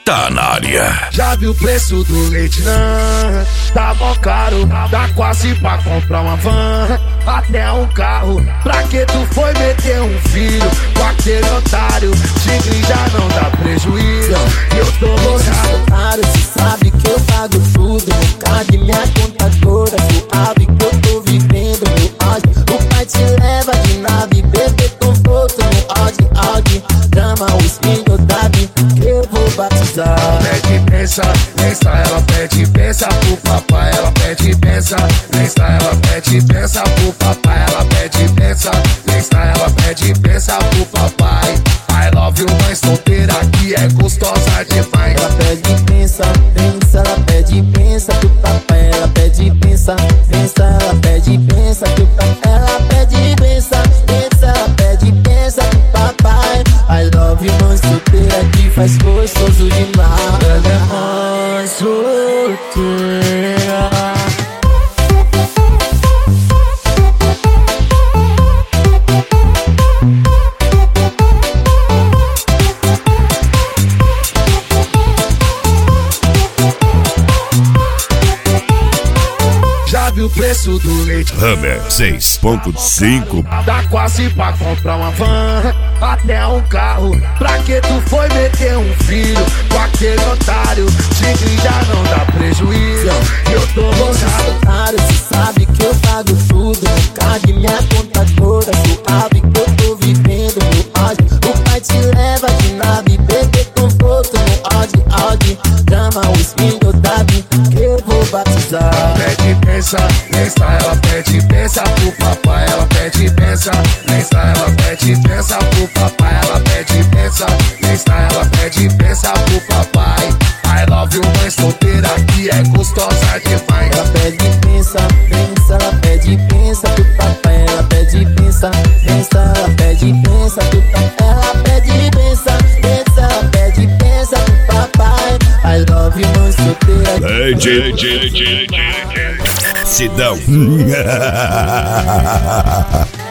tá na área. Já viu o preço do leite, não? Tá mó caro, dá quase pra comprar uma van, até um carro. Pra que tu foi meter um filho com aquele otário? Tigre já não dá prejuízo, eu tô loucado. Cê sabe que eu pago tudo, no card minha conta toda. Suave que eu tô vivendo no auge. O pai te leva de nave, bebê conforto no Audi. Chama o espinho Davi, que eu vou batizar. Pede pensa, pensa, ela pede pensa pro papai. Ela pede pensa, pensa, ela pede pensa pro papai. Ela pede pensa, pensa, ela pede pensa pro papai. I love you, mãe solteira que é gostosa demais. Ela pede pensa, pensa, ela pede pensa pro papai. Ela pede pensa, pensa, ela pede pensa pro papai. Ela pede pensa, pensa, ela pede pensa pro papai. I love you, mãe solteira que faz gostoso demais. Ela é mãe solteira. Já viu o preço do leite? Hammer 6.5. Dá quase pra comprar uma van, até um carro. Pra que tu foi meter um filho com aquele otário? Tigre já não dá prejuízo, eu tô loucado. Cê sabe que eu pago tudo, no card minha conta toda. Suave que eu tô vivendo no auge. O pai te leva de nave, bebê conforto no Audi. Chama o espinho Davi, que eu vou batizar. Pede pensa, pensa, ela pede pensa pro papai. Ela pede pensa, pensa, ela pede pensa pro papai. Ela pede pensa, pensa, ela pede pensa pro papai. I love you, mãe solteira que é gostosa demais. Ela pede pensa, pensa, ela pede pensa pro papai. Ela pede pensa, pensa, ela pede pensa pro papai. Ela pede pensa, pensa, ela pede pensa pro papai. I love you, mãe solteira. DJ Sidão.